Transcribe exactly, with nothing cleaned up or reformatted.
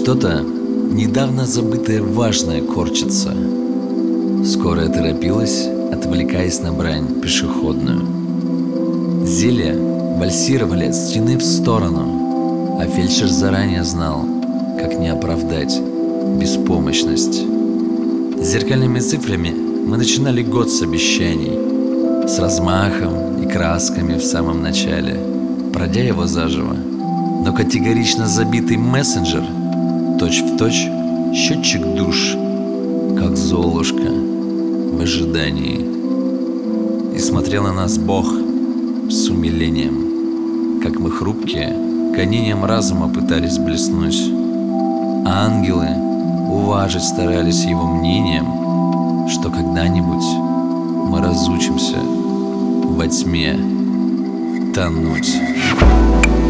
Что-то недавно забытое важное корчится. Скорая торопилась, отвлекаясь на брань пешеходную. Зелья вальсировали от стены в сторону, а фельдшер заранее знал, как не оправдать беспомощность. Зеркальными цифрами мы начинали год с обещаний, с размахом и красками в самом начале, пройдя его заживо. Но категорично забитый мессенджер точь-в-точь счетчик душ, как Золушка в ожидании. И смотрел на нас Бог с умилением, как мы хрупкие гонением разума пытались блеснуть. А ангелы уважить старались его мнением, что когда-нибудь мы разучимся во тьме тонуть.